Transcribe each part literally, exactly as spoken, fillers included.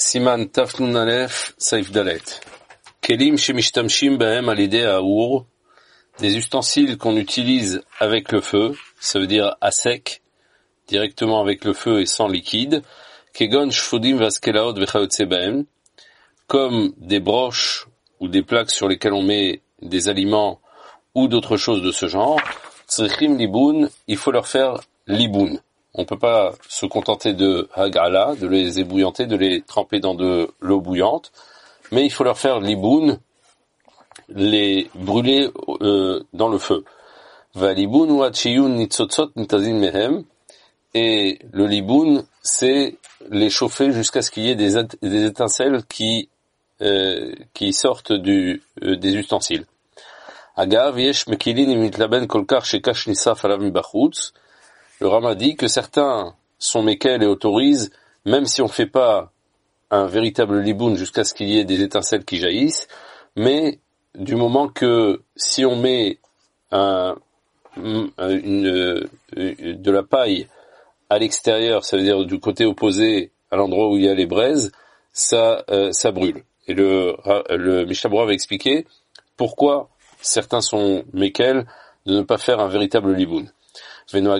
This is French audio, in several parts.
Siman Taf Nun Alef Saif Dalet. Kelim Shemishtamshim Bahem Alidei Haour, des ustensiles qu'on utilise avec le feu, ça veut dire à sec, directement avec le feu et sans liquide, Kegon Shfudim Vaskelaot Vechayotze Bahem, comme des broches ou des plaques sur lesquelles on met des aliments ou d'autres choses de ce genre, Tzrichim Liboun, il faut leur faire liboun. On ne peut pas se contenter de hagala, de les ébouillanter, de les tremper dans de l'eau bouillante, mais il faut leur faire liboun, les brûler euh, dans le feu. Va liboun ou atchiyun nitzotzot nitazin mehem, et le liboun, c'est les chauffer jusqu'à ce qu'il y ait des, des étincelles qui euh, qui sortent du euh, des ustensiles. Agav yesh mekilin imitlaben kolkar shekash nisaf alav mibachutz. Le Rama dit que certains sont méquels et autorisent, même si on ne fait pas un véritable liboun jusqu'à ce qu'il y ait des étincelles qui jaillissent, mais du moment que si on met un, une, de la paille à l'extérieur, ça veut dire du côté opposé à l'endroit où il y a les braises, ça, euh, ça brûle. Et le, le Mishnah Berurah va expliquer pourquoi certains sont méquels de ne pas faire un véritable liboun. On a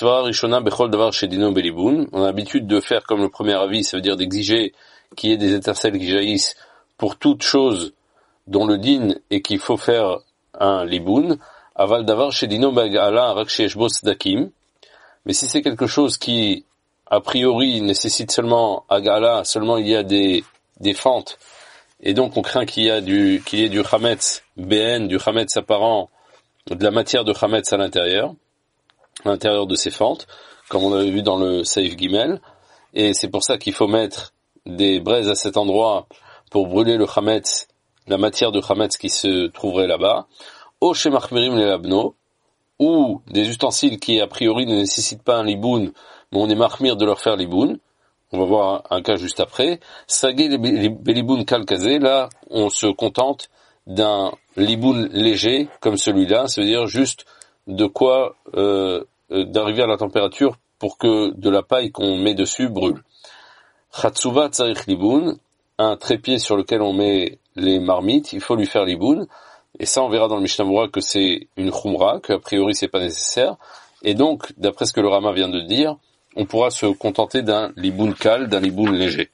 l'habitude de faire comme le premier avis, ça veut dire d'exiger qu'il y ait des étincelles qui jaillissent pour toute chose dont le din est qu'il faut faire un liboun. Aval davar shedino bagala rak sheyesh bo tzdakim. Mais si c'est quelque chose qui, a priori, nécessite seulement agala, seulement il y a des, des fentes, et donc on craint qu'il y a du, qu'il y ait du chametz bn, du chametz apparent, de la matière de chametz à l'intérieur, à l'intérieur de ces fentes, comme on avait vu dans le Saif Gimel, et c'est pour ça qu'il faut mettre des braises à cet endroit pour brûler le chametz, la matière de chametz qui se trouverait là-bas, au shemachmirim le labno, ou des ustensiles qui a priori ne nécessitent pas un liboun, mais on est mahmir de leur faire liboun, on va voir un, un cas juste après, sagé beliboun kalkazé, là on se contente d'un liboun léger comme celui-là, ça veut dire juste de quoi euh, d'arriver à la température pour que de la paille qu'on met dessus brûle. Chatsuva tsarich liboun, un trépied sur lequel on met les marmites, il faut lui faire liboun, et ça on verra dans le Mishnah Berurah que c'est une khumra, qu'a priori c'est pas nécessaire, et donc d'après ce que le Rama vient de dire, on pourra se contenter d'un liboun kal, d'un liboun léger.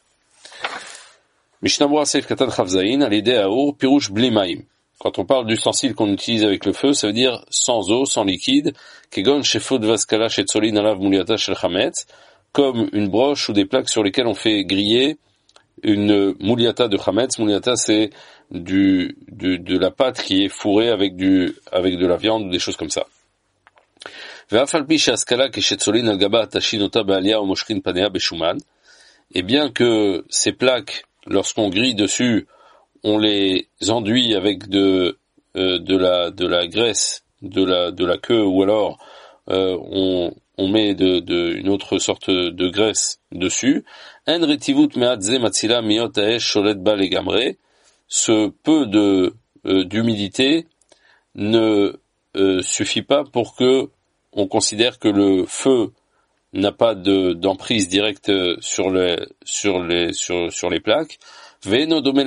Mishnah Berurah Seif Katan Chavzaïn, Alidei Haour, Pirush Bli Maim. Quand on parle d'ustensiles qu'on utilise avec le feu, ça veut dire sans eau, sans liquide, kegon shefot vaskala shetzolin alav muliata shel chametz, comme une broche ou des plaques sur lesquelles on fait griller une muliata de chametz. Muliata, c'est du, du de la pâte qui est fourrée avec du avec de la viande ou des choses comme ça. Ve'afal pi sheaskala keshetzolin al gaba tashinota ba'alia ou moshkin panea beshuman. Et bien que ces plaques, lorsqu'on grille dessus, on les enduit avec de euh, de la de la graisse de la de la queue, ou alors euh, on on met de, de une autre sorte de graisse dessus. En retivut me'atze matzila miot ha'esh sholet ba legamre. Ce peu de euh, d'humidité ne euh, suffit pas pour que on considère que le feu n'a pas de d'emprise directe sur les sur les sur sur les plaques. Et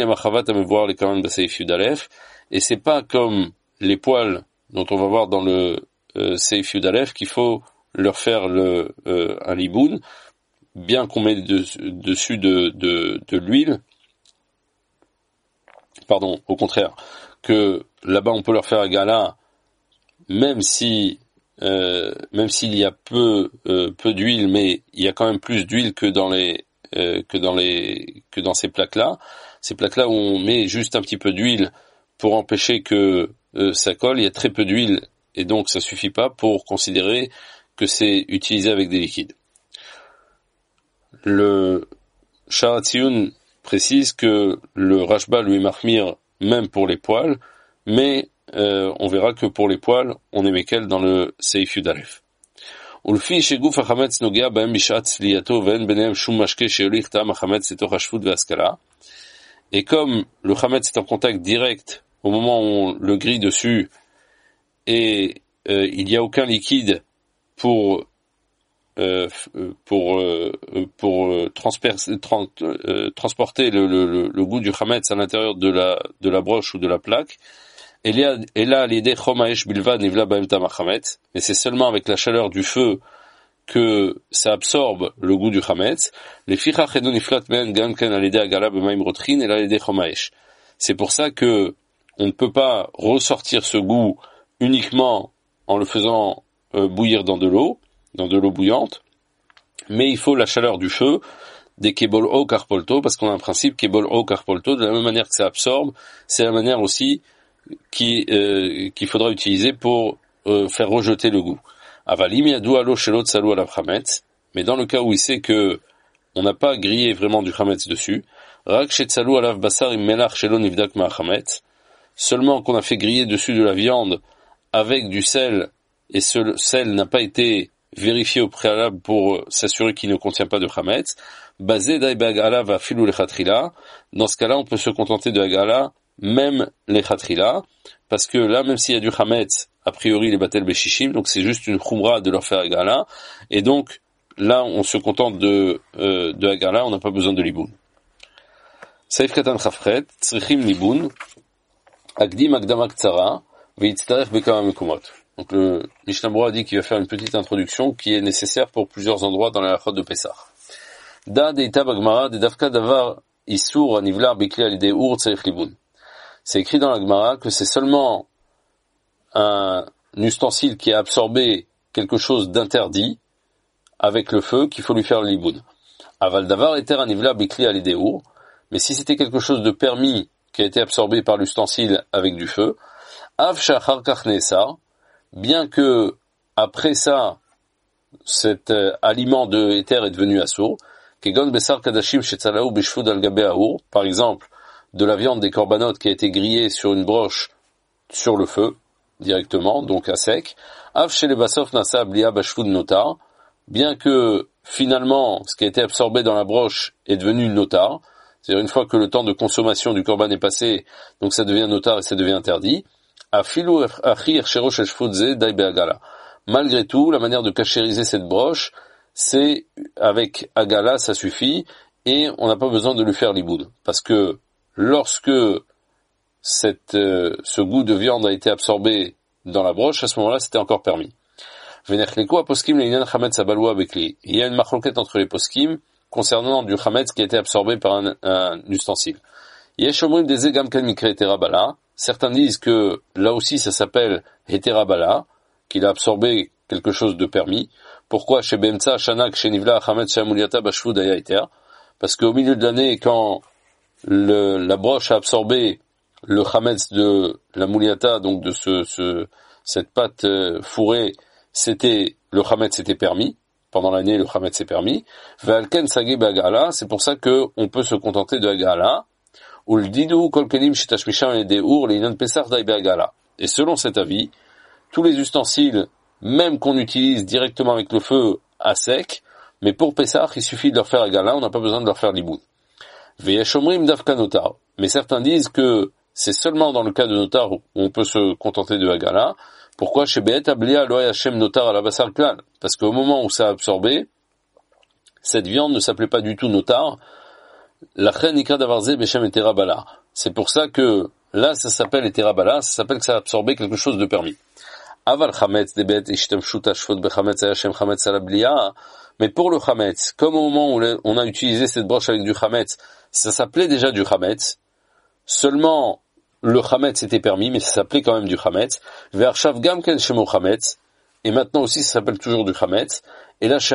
c'est pas comme les poils dont on va voir dans le euh, Seif Yud Alef qu'il faut leur faire le euh, un liboun, bien qu'on met de, dessus de, de, de l'huile. Pardon, au contraire, que là-bas on peut leur faire un gala, même si euh, même s'il y a peu euh, peu d'huile, mais il y a quand même plus d'huile que dans les Euh, que dans les que dans ces plaques-là, ces plaques-là où on met juste un petit peu d'huile pour empêcher que euh, ça colle, il y a très peu d'huile et donc ça suffit pas pour considérer que c'est utilisé avec des liquides. Le Sharatziun précise que le Rashba lui est mahmir même pour les poils, mais euh, on verra que pour les poils, on est méquel dans le Seif Yud Alef. ולפי שגוף החמץ נוגע בהם בשעת צלייתו ואין ביניהם שום משקה שיוליך טעם החמץ לתוך השפוט וההשכלה. Et comme le chametz est en contact direct au moment où on le grille dessus et euh, il n'y a aucun liquide pour euh, pour euh, pour euh, transper- trans- euh, transporter le, le, le goût du chametz à l'intérieur de la de la broche ou de la plaque. Et là, et là, l'idée chomaesh bilvad nivla baem tam chametz. Et c'est seulement avec la chaleur du feu que ça absorbe le goût du chametz. Les fichach eno niflat men gam ken al idée agala b'maim rotrin et là l'idée chomaesh. C'est pour ça que on ne peut pas ressortir ce goût uniquement en le faisant euh, bouillir dans de l'eau, dans de l'eau bouillante, mais il faut la chaleur du feu, des kebol o karpolto, parce qu'on a un principe kebol o karpolto, de la même manière que ça absorbe, c'est la manière aussi qui, euh, qu'il faudra utiliser pour euh, faire rejeter le goût. Avalim yadou alo shelot salou ala chametz, mais dans le cas où il sait que on n'a pas grillé vraiment du chametz dessus, rak shetsalou alav basar im melach shelo nivdak ma chametz, seulement qu'on a fait griller dessus de la viande avec du sel, et ce sel n'a pas été vérifié au préalable pour s'assurer qu'il ne contient pas de chametz, basé d'aybe agala va filou lechatrila, dans ce cas-là on peut se contenter de agala, même les chatrila, parce que là, même s'il y a du chametz, a priori les batel beshishim, donc c'est juste une khumra de leur faire agala, et donc là on se contente de euh, de agala, on n'a pas besoin de liboun. Saif katan chafret, tzrichim liboun, agdim agdama ktsara, veitztarech bekama mekumot. Donc le Mishnah Berurah dit qu'il va faire une petite introduction qui est nécessaire pour plusieurs endroits dans la halachot de Pessah. Da deita bagmara de davka davar isur anivlar bikli alidei ur tzarich liboun. C'est écrit dans la Gemara que c'est seulement un ustensile qui a absorbé quelque chose d'interdit avec le feu qu'il faut lui faire le liboun. Aval davar eter anivlar bikli alidei ur, mais si c'était quelque chose de permis qui a été absorbé par l'ustensile avec du feu, av shachar kach ne'esar, bien que après ça cet euh, aliment de éther est devenu assour, kegon besar kadashim shetzalaou beshfud al gabe aour, par exemple de la viande des corbanotes qui a été grillée sur une broche sur le feu directement, donc à sec, av shele basof nasa blia bashfud notar, bien que finalement ce qui a été absorbé dans la broche est devenu notar, c'est-à-dire une fois que le temps de consommation du corban est passé, donc ça devient notar et ça devient interdit. Malgré tout, la manière de cachériser cette broche, c'est avec agala, ça suffit, et on n'a pas besoin de lui faire liboud. Parce que lorsque cette, euh, ce goût de viande a été absorbé dans la broche, à ce moment-là, c'était encore permis. Il y a une marloquette entre les poskim concernant du chametz qui a été absorbé par un, un ustensile. Certains disent que là aussi ça s'appelle heterabala, qu'il a absorbé quelque chose de permis. Pourquoi chez Bemtsa, Shanak, chez Nivla, Chametz, chez Amuliata, Bashvud, Aya Eter? Parce qu'au milieu de l'année, quand le, la broche a absorbé le Chametz de la Muliata, donc de ce, ce, cette pâte fourrée, c'était, le Chametz était permis. Pendant l'année, le Chametz est permis. Ve'alken Sagi Bagala, c'est pour ça que on peut se contenter de Agala. Et selon cet avis, tous les ustensiles, même qu'on utilise directement avec le feu à sec, mais pour Pessah, il suffit de leur faire agala, on n'a pas besoin de leur faire liboud. Mais certains disent que c'est seulement dans le cas de notar où on peut se contenter de agala. Pourquoi? Parce qu'au moment où ça a absorbé, cette viande ne s'appelait pas du tout notar. C'est pour ça que là, ça s'appelle eterabala, ça s'appelle que ça a absorbé quelque chose de permis. Mais pour le chametz, comme au moment où on a utilisé cette broche avec du chametz, ça s'appelait déjà du chametz. Seulement, le chametz était permis, mais ça s'appelait quand même du chametz. Et maintenant aussi, ça s'appelle toujours du chametz. Et là,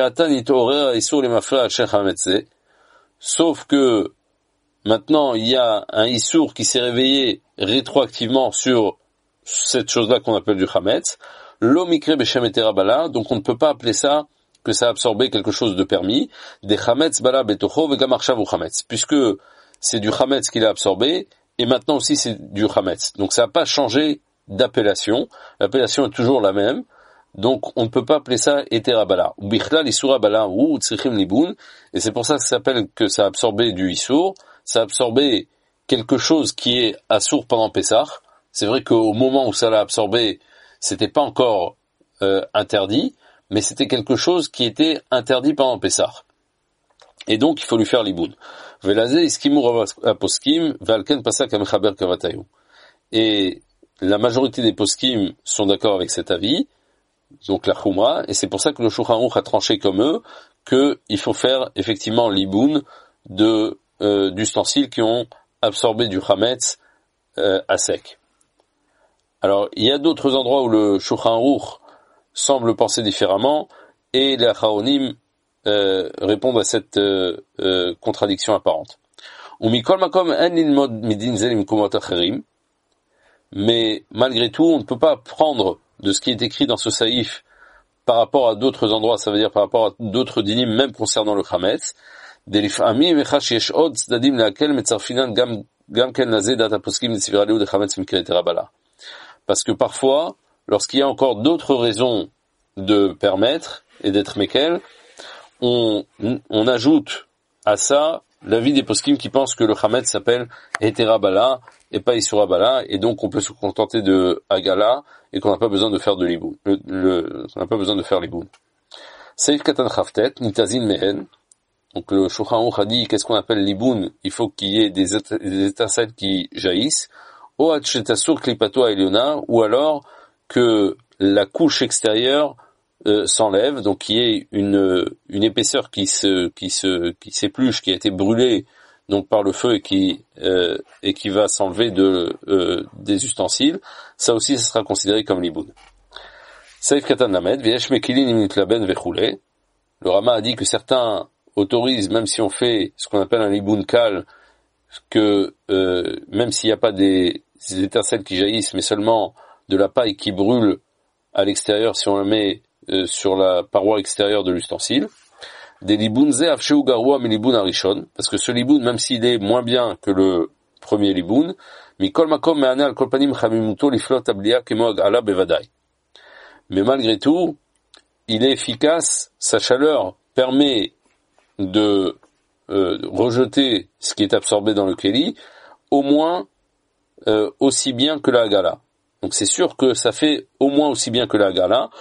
sauf que maintenant il y a un issour qui s'est réveillé rétroactivement sur cette chose-là qu'on appelle du chametz, l'omikre beshem eterabala, donc on ne peut pas appeler ça que ça a absorbé quelque chose de permis, des chametz bala betocho vegam arshav u chametz, puisque c'est du chametz qu'il a absorbé, et maintenant aussi c'est du chametz. Donc ça n'a pas changé d'appellation, l'appellation est toujours la même, donc on ne peut pas appeler ça eterabala. Ou bichlal isurabala ou tzrichim liboun, et c'est pour ça que ça s'appelle que ça a absorbé du issour, ça a absorbé quelque chose qui est assour pendant Pessah. C'est vrai qu'au moment où ça l'a absorbé, c'était pas encore euh, interdit, mais c'était quelque chose qui était interdit pendant Pessah. Et donc, il faut lui faire l'iboun. Velazé iskimu aposkim valken pasak amechaber kavatayu. Et la majorité des poskim sont d'accord avec cet avis, donc la Choumra, et c'est pour ça que le Shulchan Aruch a tranché comme eux qu'il faut faire effectivement l'iboun de euh, d'ustensiles qui ont absorbé du chametz euh, à sec. Alors, il y a d'autres endroits où le Shulchan Aruch semble penser différemment, et les Acharonim euh, répondent à cette euh, euh, contradiction apparente. Mais malgré tout, on ne peut pas prendre de ce qui est écrit dans ce saïf par rapport à d'autres endroits, ça veut dire par rapport à d'autres dinim, même concernant le chametz. Parce que parfois, lorsqu'il y a encore d'autres raisons de permettre et d'être mékel, on, on ajoute à ça l'avis des poskim qui pensent que le chametz s'appelle heterabala et pas isurabala, et donc on peut se contenter de agala et qu'on n'a pas besoin de faire de l'iboun, le, le, on n'a pas besoin de faire l'iboun. Seif katan chaftet nitazin mehen. Donc le Shulchan Aruch a dit qu'est-ce qu'on appelle l'iboun, il faut qu'il y ait des, éta- des étincelles qui jaillissent, ou atchetasur klipato eliona, ou alors que la couche extérieure euh, s'enlève, donc qu'il y ait une une épaisseur qui se qui se qui s'épluche, qui a été brûlée donc par le feu et qui euh, et qui va s'enlever de euh, des ustensiles. Ça aussi, ça sera considéré comme l'iboun. Saif katan lamed v'yesh mekilin imit laben vechule. Le Rama a dit que certains autorisent, même si on fait ce qu'on appelle un liboun kal, que euh, même s'il n'y a pas des, des étincelles qui jaillissent, mais seulement de la paille qui brûle à l'extérieur si on la met euh, sur la paroi extérieure de l'ustensile. Des liboun ze afsheu garua mi liboun arishon, parce que ce liboun, même s'il est moins bien que le premier liboun, mikol makom me'ane al kol panim chamimuto liflot ablia kemo agala bevadai. Mais malgré tout, il est efficace, sa chaleur permet de euh, rejeter ce qui est absorbé dans le keli, au moins euh, aussi bien que la hagala. Donc c'est sûr que ça fait au moins aussi bien que la hagala.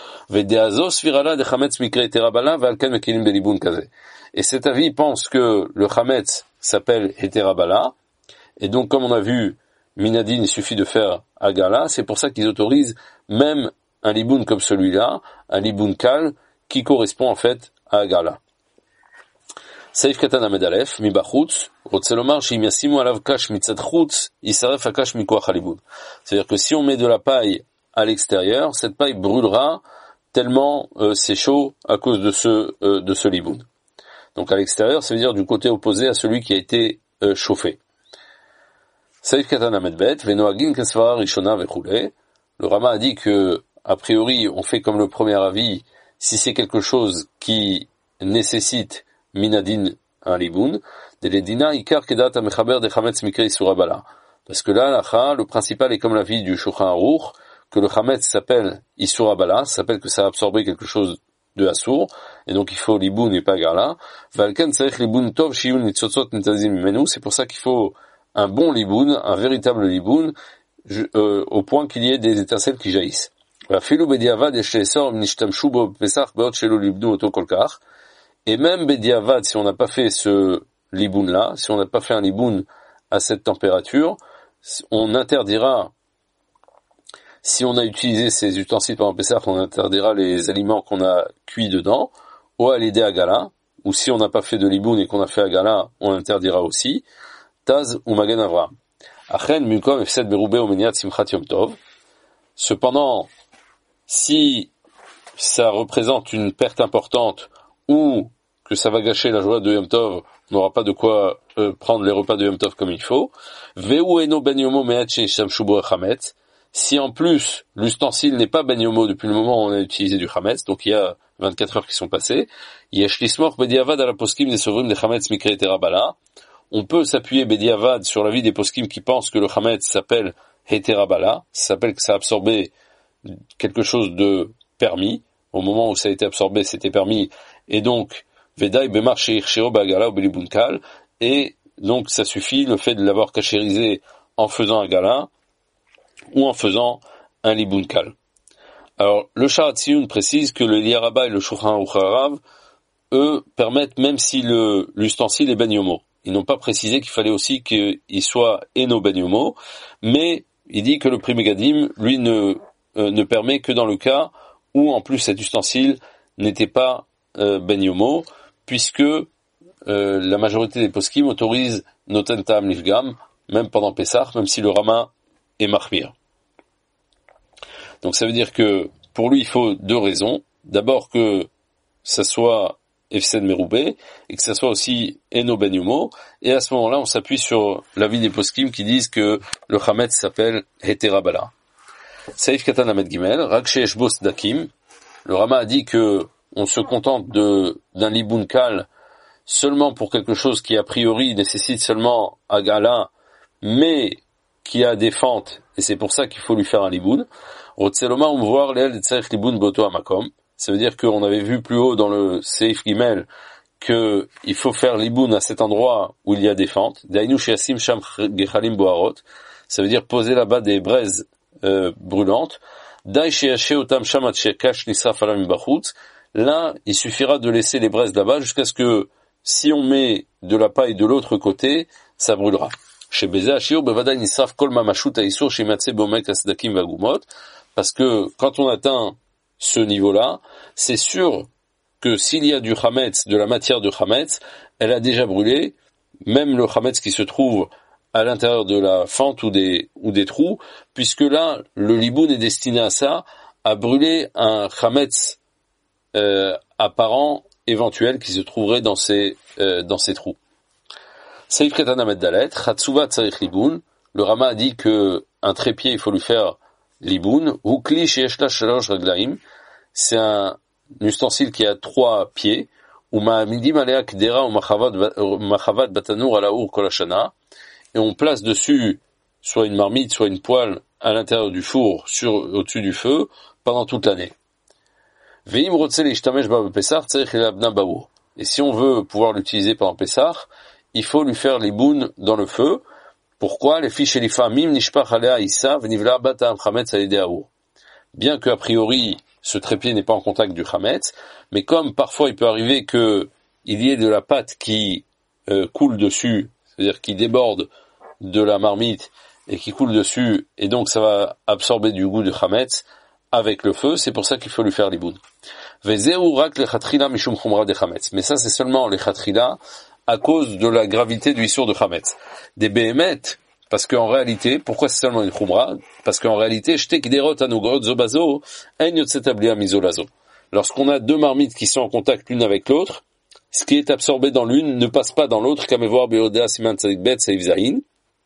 Et cet avis pense que le chametz s'appelle heterabala, et donc comme on a vu, minadin, il suffit de faire hagala, c'est pour ça qu'ils autorisent même un liboun comme celui-là, un liboun kal, qui correspond en fait à hagala. Saif katan amed alef, mi bachutz, rotze lomar, sheim yasimu alav kash mitzad chutz, yisaref hakash mikoach haliboun. C'est-à-dire que si on met de la paille à l'extérieur, cette paille brûlera tellement euh, c'est chaud à cause de ce euh, de ce liboun. Donc à l'extérieur, ça veut dire du côté opposé à celui qui a été euh, chauffé. Saif katan amed bet, venoagin kesvara rishona vechule. Le Rama a dit que a priori, on fait comme le premier avis si c'est quelque chose qui nécessite minadin un liboun, de l'edina ikar kedat amechaber de chametz mikre isurabala. Parce que là, là, le principal est comme l'avis du Shulchan Aruch, que le chametz s'appelle isurabala, ça s'appelle que ça a absorbé quelque chose de assour, et donc il faut liboun et pas gala. Valken tzarech liboun tov shiyun nitzotzot nitazim mimenu, c'est pour ça qu'il faut un bon liboun, un véritable liboun, euh, au point qu'il y ait des étincelles qui jaillissent. Et même bediavad, si on n'a pas fait ce liboun là, si on n'a pas fait un liboun à cette température, on interdira, si on a utilisé ces ustensiles pendant Pessah, on interdira les aliments qu'on a cuits dedans, ou à l'aider à gala, ou si on n'a pas fait de liboun et qu'on a fait à gala, on interdira aussi, taz ou magen avram. Achen mukom efset berube omeniat simchat yom tov. Cependant, si ça représente une perte importante ou que ça va gâcher la joie de Yom Tov, on n'aura pas de quoi euh, prendre les repas de Yom Tov comme il faut. Veu eno ben yomo me'at sheishamshu bo chametz. Si en plus l'ustensile n'est pas ben yomo depuis le moment où on a utilisé du chametz, donc il y a vingt-quatre heures qui sont passées, yesh lismor bediavad ala poskim des sovrim de chametz mikre terabala. On peut s'appuyer bediavad sur l'avis des poskim qui pensent que le chametz s'appelle heterabala, ça s'appelle que ça a absorbé quelque chose de permis. Au moment où ça a été absorbé, c'était permis, et donc Vedaï bemar sheir sheo bagala ou belibun kal, et donc ça suffit le fait de l'avoir cachérisé en faisant un gala ou en faisant un libun kal. Alors, le Sharat Tziyun précise que le Liaraba et le Shulchan Aruch Harav, eux, permettent même si le, l'ustensile est Ben Yomo. Ils n'ont pas précisé qu'il fallait aussi qu'il soit Eno Ben Yomo, mais il dit que le Pri Megadim, lui, ne, euh, ne permet que dans le cas où, en plus, cet ustensile n'était pas euh, Ben Yomo, puisque euh, la majorité des poskim autorisent Noten Ta'am Lifgam, même pendant Pessah, même si le Rama est Mahmir. Donc ça veut dire que, pour lui, il faut deux raisons. D'abord que ça soit Efsen Meroubé, et que ça soit aussi Eno Ben Yumo, et à ce moment-là, on s'appuie sur l'avis des poskim qui disent que le Chametz s'appelle Heterabala. Saïf Katan Ahmed Gimel, Rakshe Eshbos Dakim, le Rama a dit que on se contente de, d'un Liboun Kal seulement pour quelque chose qui a priori nécessite seulement Agala, mais qui a des fentes, et c'est pour ça qu'il faut lui faire un Liboun. Rotseloma, on va voir l'el Tzarech Liboun Boto Amakom. Ça veut dire qu'on avait vu plus haut dans le Seif Gimel que il faut faire Liboun à cet endroit où il y a des fentes. Dainu Shiasim Sham Gechalim Boarot. Ça veut dire poser là-bas des braises euh, brûlantes. Dai Shiache Otam Shamat Shekash Nisraf Alam Bachutz. Là, il suffira de laisser les braises là-bas jusqu'à ce que si on met de la paille de l'autre côté, ça brûlera. Chez Beza Ashir Bevadai Nisraf Kol Mamashut Aisur Shimatse Bomek Asdakim Vagumot. Parce que quand on atteint ce niveau-là, c'est sûr que s'il y a du chametz, de la matière de chametz, elle a déjà brûlé, même le chametz qui se trouve à l'intérieur de la fente ou des, ou des trous, puisque là, le liboun est destiné à ça, à brûler un chametz euh, apparent, éventuel, qui se trouverait dans ces, euh, dans ces trous. Seif Katan Ahmed Dalet, Chatsuva Tzarich Liboun, le Rama a dit que un trépied, il faut lui faire Liboun, ou Kli Sheeshla Shalosh Raglaim, c'est un ustensile qui a trois pieds, ou Ma'amidim Alea Kdera ou Machavad Batanur Alaour Kolashana, et on place dessus soit une marmite, soit une poêle à l'intérieur du four, sur, au-dessus du feu, pendant toute l'année. Ve'im Rotze Leishtamesh Ba Pesach Tzarich Elabna Baour. Et si on veut pouvoir l'utiliser pendant Pesach, il faut lui faire Liboun dans le feu. Pourquoi? Les fiches elifamim nishpach alea isa v'nivla batam chametz alidéaou. Bien que a priori ce trépied n'est pas en contact du chametz, mais comme parfois il peut arriver que il y ait de la pâte qui euh, coule dessus, c'est-à-dire qui déborde de la marmite et qui coule dessus, et donc ça va absorber du goût du chametz avec le feu, c'est pour ça qu'il faut lui faire l'iboun. Vezeu rak lechatrila mishum chumra de chametz. Mais ça c'est seulement les chatrila à cause de la gravité du issour de chametz. Des béhémeth, parce qu'en réalité, pourquoi c'est seulement une chumra? Parce qu'en réalité, shtek derot anugrot zobazo, en yotzetablia misolazo. Lorsqu'on a deux marmites qui sont en contact l'une avec l'autre, ce qui est absorbé dans l'une ne passe pas dans l'autre, kamevoir beodea siman tzadik bet seif zayin.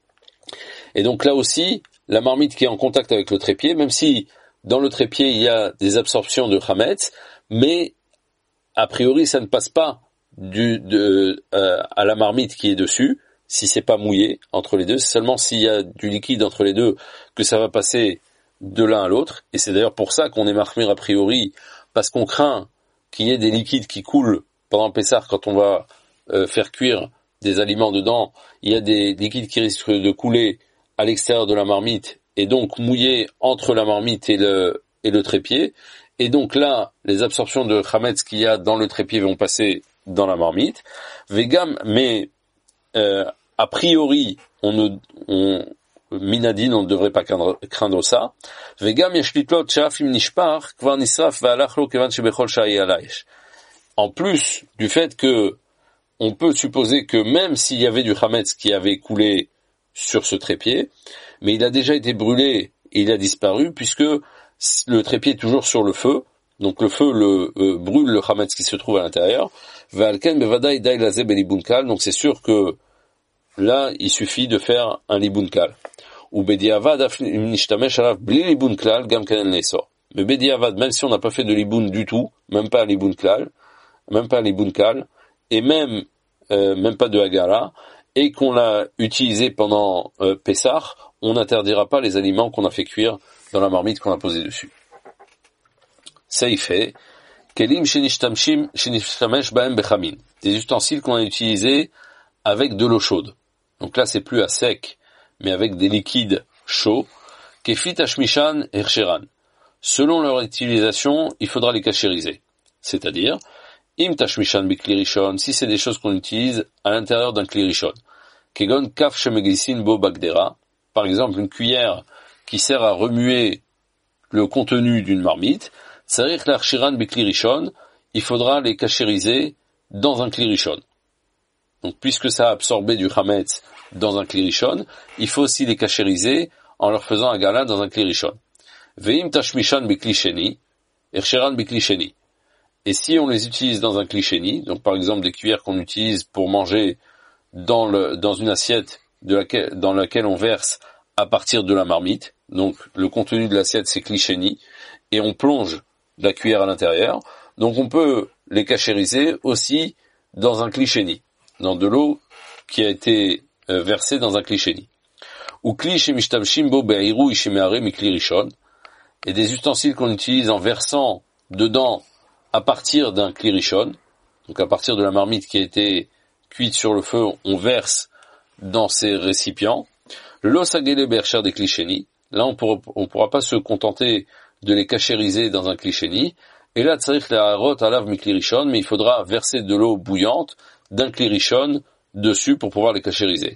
Et donc là aussi, la marmite qui est en contact avec le trépied, même si dans le trépied il y a des absorptions de chametz, mais a priori ça ne passe pas du de euh, à la marmite qui est dessus, si c'est pas mouillé entre les deux, c'est seulement s'il y a du liquide entre les deux que ça va passer de l'un à l'autre, et c'est d'ailleurs pour ça qu'on est marmire a priori, parce qu'on craint qu'il y ait des liquides qui coulent pendant Pessah quand on va euh, faire cuire des aliments dedans, il y a des liquides qui risquent de couler à l'extérieur de la marmite, et donc mouiller entre la marmite et le, et le trépied, et donc là, les absorptions de chametz qu'il y a dans le trépied vont passer dans la marmite. Vegam, mais euh, a priori, on ne, on, minadine, on ne devrait pas craindre, craindre ça. Vegam yeshlitlot shafim nishpar kvar nisraf ve'alachlo kevan shebechol sha'i ala'ish. En plus du fait que on peut supposer que même s'il y avait du chametz qui avait coulé sur ce trépied, mais il a déjà été brûlé et il a disparu puisque le trépied est toujours sur le feu. Donc le feu le euh, brûle le chametz qui se trouve à l'intérieur. Donc c'est sûr que là, il suffit de faire un liboun kal. Ou bediavad nishtamesh alav bli liboun klal gam kanen leisor. Mais bediavad, même si on n'a pas fait de liboun du tout, même pas un liboun klal, même pas un liboun kal, et même euh, même pas de hagara, et qu'on l'a utilisé pendant euh, Pessah, on n'interdira pas les aliments qu'on a fait cuire dans la marmite qu'on a posée dessus. Ça y fait, kelim shenishtamesh baem bechamin, des ustensiles qu'on a utilisés avec de l'eau chaude. Donc là, c'est plus à sec, mais avec des liquides chauds. Kefit hashmishan hercheran, selon leur utilisation, il faudra les cachériser. C'est-à-dire, im tashmishan bikli rishon, si c'est des choses qu'on utilise à l'intérieur d'un kli rishon. Kegon kaf shemegisin bo bagdera, par exemple une cuillère qui sert à remuer le contenu d'une marmite, tsarich l'archiran bikli rishon, il faudra les cachériser dans un kli rishon. Donc, puisque ça a absorbé du chametz dans un kli rishon, il faut aussi les cachériser en leur faisant un gala dans un kli rishon. Veim tashmishan bikli sheni, ercheran bikli sheni. Et si on les utilise dans un kli sheni, donc par exemple des cuillères qu'on utilise pour manger dans le, dans une assiette de laquelle, dans laquelle on verse à partir de la marmite, donc le contenu de l'assiette c'est kli sheni, et on plonge la cuillère à l'intérieur, donc on peut les cachériser aussi dans un kli sheni, dans de l'eau qui a été euh, versée dans un kli sheni. Ou kli shemishtamshim bo be'iru ishimeare mikli rishon, et des ustensiles qu'on utilise en versant dedans à partir d'un kli rishon, donc à partir de la marmite qui a été cuite sur le feu, on verse dans ces récipients. Lo sagele bercher des kli sheni, là on pourra, on pourra pas se contenter de les cachériser dans un kli sheni, et là tsarich le'arot alav mikli rishon, mais il faudra verser de l'eau bouillante d'un kli rishon dessus pour pouvoir les cachériser.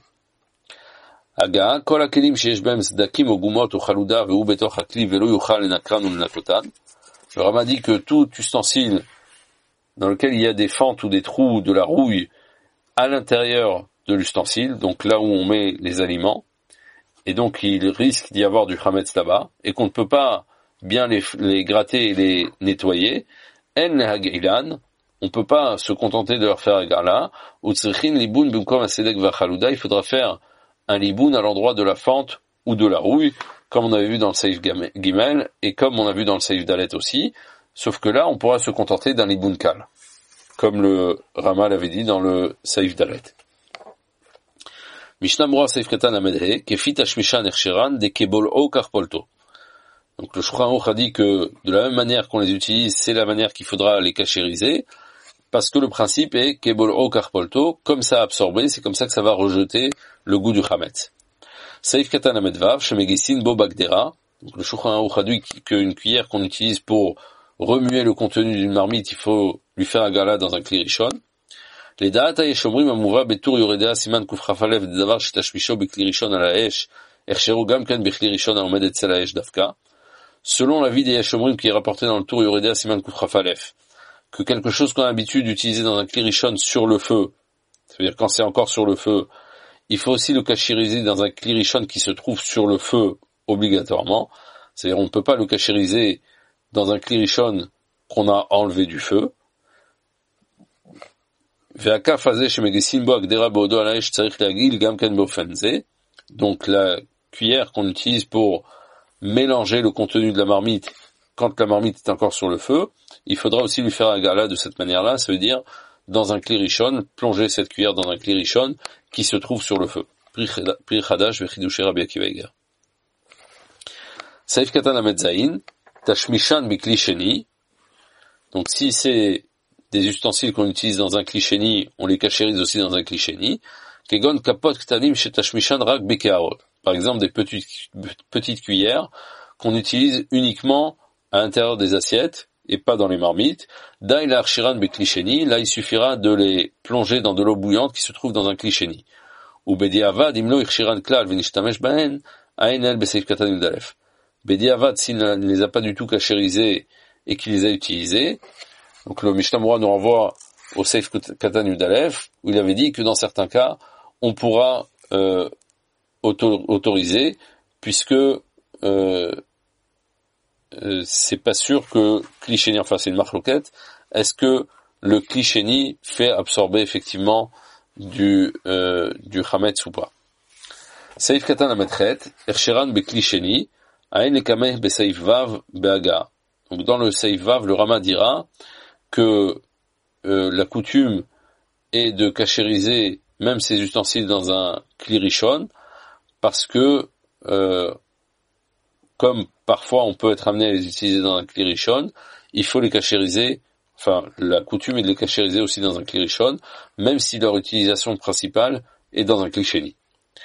Aga, kol hakelim sheyesh behem sdakim ou gumot ou chaluda ve'u betoch hakli ve'lo yuchal lenakran ou lenakotan. Le Rama dit que tout ustensile dans lequel il y a des fentes ou des trous, de la rouille à l'intérieur de l'ustensile, donc là où on met les aliments, et donc il risque d'y avoir du chametz là-bas, et qu'on ne peut pas bien les, les gratter et les nettoyer, en hageilan, on ne peut pas se contenter de leur faire un gala, ou tzrichin liboun bimkom asedek vachaluda, il faudra faire un liboun à l'endroit de la fente ou de la rouille, comme on avait vu dans le Seif Gimel, et comme on a vu dans le Seif Dalet aussi, sauf que là, on pourra se contenter d'un liboun kal, comme le Rama l'avait dit dans le Seif Dalet. Mishnah Mora Seif Katan Amedhe, Kefit Ashmishan Ercheran, de Kebol O Karpolto. Donc le Shulchan Aruch a dit que, de la même manière qu'on les utilise, c'est la manière qu'il faudra les cachériser, parce que le principe est Kebol O Karpolto, comme ça a absorbé, c'est comme ça que ça va rejeter le goût du chametz. Saif Katan Amedvav, Shemegisin Bo Bagdera, donc le Shulchan Aruch a dit qu'une cuillère qu'on utilise pour remuer le contenu d'une marmite, il faut lui faire un gala dans un kli rishon. Les da'at ha'yeshomrim amuva betur yoredea siman kuf chafalev dedavar shetashmisho bekli rishon ala ha'esh, ercheru gam ken bekli rishon ha'omed etzel ha'esh dafka. Selon l'avis des yeshomrim qui est rapporté dans le tour yoredea siman kuf chafalev, que quelque chose qu'on a l'habitude d'utiliser dans un kli rishon sur le feu, c'est-à-dire quand c'est encore sur le feu, il faut aussi le cachériser dans un kli rishon qui se trouve sur le feu obligatoirement. C'est-à-dire on ne peut pas le cachériser dans un kli rishon qu'on a enlevé du feu. Donc la cuillère qu'on utilise pour mélanger le contenu de la marmite quand la marmite est encore sur le feu, il faudra aussi lui faire un gala de cette manière-là, ça veut dire dans un kli rishon, plonger cette cuillère dans un kli rishon qui se trouve sur le feu. Pri Chadash vechidushei Rabbi Akiva Eiger. Saif Katan Lamed Zayin, Tashmishan bikli sheni. Donc si c'est des ustensiles qu'on utilise dans un kli sheni, on les cachérise aussi dans un kli sheni. Kegon kapot ktanim she tashmishan rak bekeharot. Par exemple des petites, petites cuillères qu'on utilise uniquement à l'intérieur des assiettes et pas dans les marmites. Dai la arshiran bekli sheni, là il suffira de les plonger dans de l'eau bouillante qui se trouve dans un kli sheni. Ou bediavad imlo irshiran klal venishtamesh bahen aen el beseif katan yudalef. Bediavad, s'il ne les a pas du tout cachérisés et qu'il les a utilisés, donc le Mishnah Mora nous renvoie au Seif Katan Yudalef, où il avait dit que dans certains cas, on pourra euh, auto- autoriser, puisque euh, euh, c'est pas sûr que Kli Sheni, enfin c'est une marloquette, est-ce que le Kli Sheni fait absorber effectivement du euh, du chametz ou pas. Seif Katan Ametchet, Ercheran Bekli Sheni, Aïn Lekameh Beseif Vav Beaga. Donc dans le Seif Vav, le Rama dira que euh, la coutume est de cachériser même ces ustensiles dans un kli rishon, parce que euh, comme parfois on peut être amené à les utiliser dans un kli rishon, il faut les cachériser, enfin la coutume est de les cachériser aussi dans un kli rishon, même si leur utilisation principale est dans un kli sheni.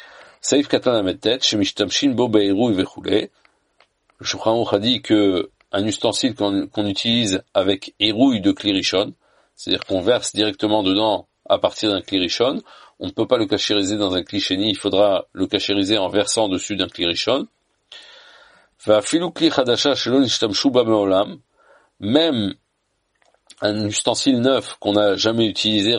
Saif Katan Ametet, Shemishtamshin Bo Be'iru Vechule. Le Shulchan Aruch a dit que un ustensile qu'on, qu'on utilise avec érouille de klirishon, c'est-à-dire qu'on verse directement dedans à partir d'un klirishon, on ne peut pas le cachériser dans un kli-sheni, il faudra le cachériser en versant dessus d'un klirishon. Même un ustensile neuf qu'on n'a jamais utilisé,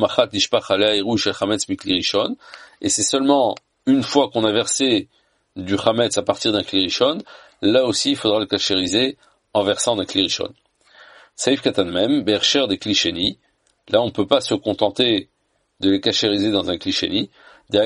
et c'est seulement une fois qu'on a versé du chametz à partir d'un klirishon, là aussi il faudra le cachériser en versant d'un klirishon. Saif katan même, bercher des kli-sheni, là on ne peut pas se contenter de les cachériser dans un kli-sheni. Ça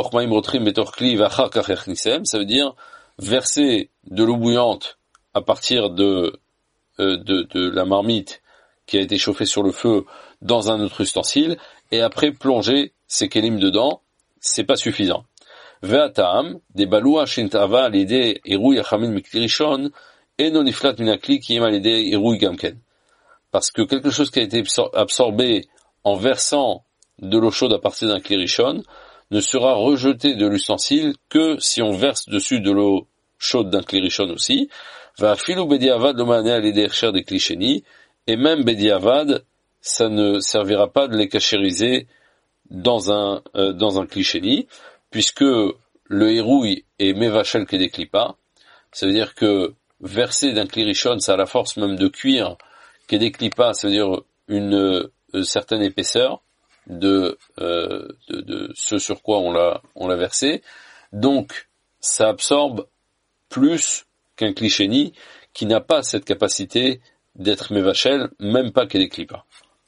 veut dire verser de l'eau bouillante à partir de, euh, de, de la marmite qui a été chauffée sur le feu dans un autre ustensile, et après plonger ces kelim dedans, c'est pas suffisant. Ve'atam, des baloua shintava à l'idée erouy achamin miklirishon, et non iflat minakli qui est à l'idée erouy gamken. Parce que quelque chose qui a été absorbé en versant de l'eau chaude à partir d'un klirishon ne sera rejeté de l'ustensile que si on verse dessus de l'eau chaude d'un klirishon aussi. Va filou bediavad lo mané à l'idée cher des klisheni, et même bediavad, ça ne servira pas de les cachériser dans un euh, dans un klisheni, puisque le hérouille est mevachel que des klipa. Ça veut dire que verser d'un klirishon, ça a la force même de cuire que des klipa, ça veut dire une, une certaine épaisseur de, euh, de de ce sur quoi on l'a on l'a versé. Donc ça absorbe plus qu'un klisheni qui n'a pas cette capacité d'être mevachel, même pas que des klipa.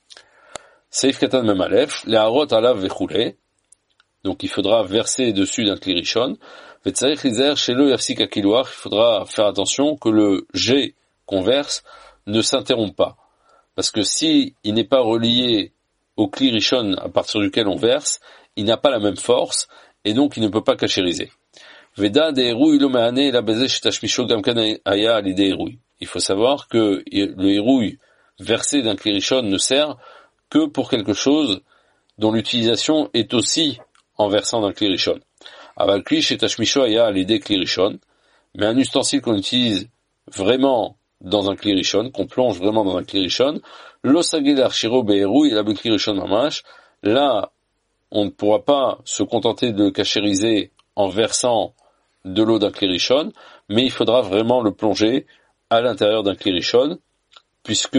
Seif katan mem alef, les harot alav vechule. Donc il faudra verser dessus d'un klirishon. Vetzarich lizer shelo yafsik akiluach. Il faudra faire attention que le jet qu'on verse ne s'interrompt pas, parce que si il n'est pas relié au klirishon à partir duquel on verse, il n'a pas la même force et donc il ne peut pas cachériser. Veda de hérouille lo me'ane la bezeh shetashmisho gamkan aya à l'idée hérouille. Il faut savoir que le hérouille versé d'un klirishon ne sert que pour quelque chose dont l'utilisation est aussi en versant d'un klirishon. Aval kli shetashmisho aya à l'idée klirishon, mais un ustensile qu'on utilise vraiment dans un klirishon, qu'on plonge vraiment dans un klirishon, l'osagil archiro be'hérouille la klirishon mamash, là on ne pourra pas se contenter de le cachériser en versant de l'eau d'un klirishon, mais il faudra vraiment le plonger à l'intérieur d'un klirishon, puisque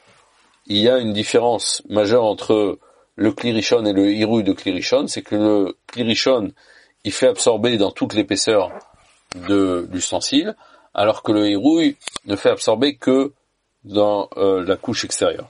il y a une différence majeure entre le klirishon et le hirouille de klirishon, c'est que le klirishon, il fait absorber dans toute l'épaisseur de l'ustensile, alors que le hirouille ne fait absorber que dans euh, la couche extérieure.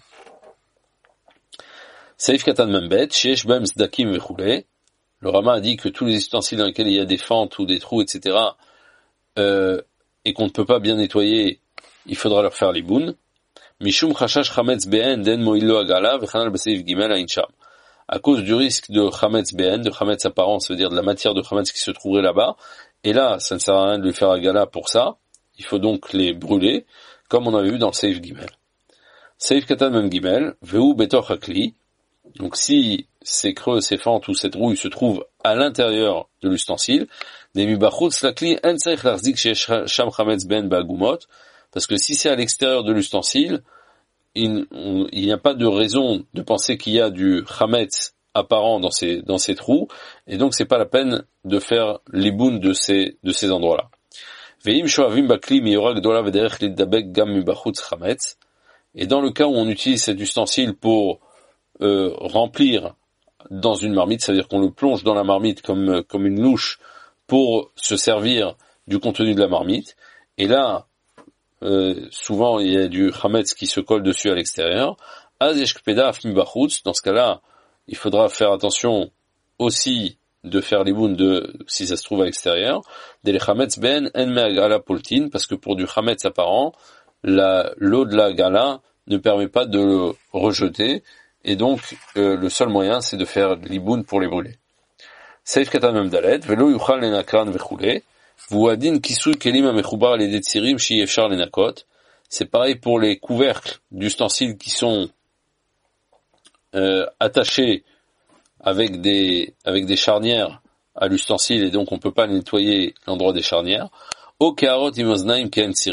Saif katan membet, sheesh bem zdakim vechule. Le Rama a dit que tous les ustensiles dans lesquels il y a des fentes ou des trous, et cetera, euh, et qu'on ne peut pas bien nettoyer, il faudra leur faire l'iboun. Mishum chashash chametz be'en den moilo agala v'chanal b'seif gimel ha'insham. À cause du risque de chametz be'en, de chametz apparent, ça veut dire de la matière de chametz qui se trouverait là-bas, et là, ça ne sert à rien de lui faire agala pour ça, il faut donc les brûler, comme on avait vu dans le seif gimel. Seif katan mem gimel, ve'u betoch hakli. Donc si ces creux, ces fentes ou cette rouille se trouvent à l'intérieur de l'ustensile, parce que si c'est à l'extérieur de l'ustensile, il, on, il n'y a pas de raison de penser qu'il y a du chametz apparent dans ces, dans ces trous, et donc c'est pas la peine de faire l'iboun de ces, de ces endroits-là. Et dans le cas où on utilise cet ustensile pour Euh, remplir dans une marmite, c'est-à-dire qu'on le plonge dans la marmite comme comme une louche pour se servir du contenu de la marmite, et là euh, souvent il y a du chametz qui se colle dessus à l'extérieur. Dans ce cas-là, il faudra faire attention aussi de faire l'iboun de si ça se trouve à l'extérieur, des chametz ben en me'agala poltin, parce que pour du chametz apparent, la l'eau de la gala ne permet pas de le rejeter. Et donc, euh, le seul moyen, c'est de faire l'iboun pour les brûler. Seif katan mem dalet, velo yuchal lenakran vechule, vuadin kisui kelim amechubar les detsirim shi efshar lenakot. C'est pareil pour les couvercles d'ustensiles qui sont euh, attachés avec des avec des charnières à l'ustensile, et donc on peut pas nettoyer l'endroit des charnières. O keharot imoznaim ken tsirim,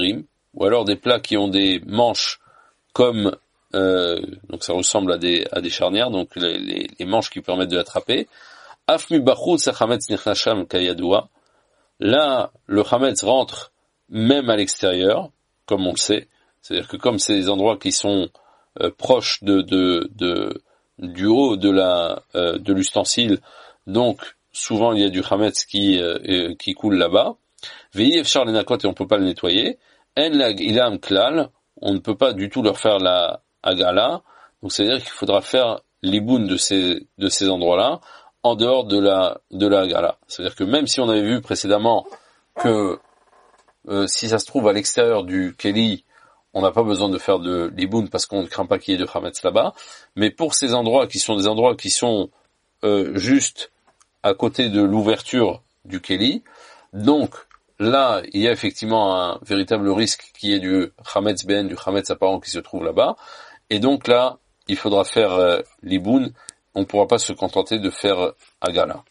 ou alors des plats qui ont des manches comme, euh, donc ça ressemble à des, à des charnières, donc les, les, les manches qui permettent de l'attraper. Afmi bachutz hachametz nichnasham kayadua. Là, le chametz rentre même à l'extérieur, comme on le sait. C'est-à-dire que comme c'est des endroits qui sont euh, proches de, de, de, du haut de la, euh, de l'ustensile, donc souvent il y a du chametz qui, euh, qui coule là-bas. Veillez efshar lenakot et on peut pas le nettoyer. En lag ilam klal, on ne peut pas du tout leur faire la agala. Donc c'est-à-dire qu'il faudra faire l'iboun de ces, de ces endroits-là en dehors de la, de la agala. C'est-à-dire que même si on avait vu précédemment que euh, si ça se trouve à l'extérieur du keli, on n'a pas besoin de faire de l'iboun parce qu'on ne craint pas qu'il y ait de chametz là-bas. Mais pour ces endroits qui sont des endroits qui sont euh, juste à côté de l'ouverture du keli, donc là, il y a effectivement un véritable risque qui est du chametz ben, du chametz apparent qui se trouve là-bas. Et donc là, il faudra faire euh, l'iboun. On ne pourra pas se contenter de faire agala.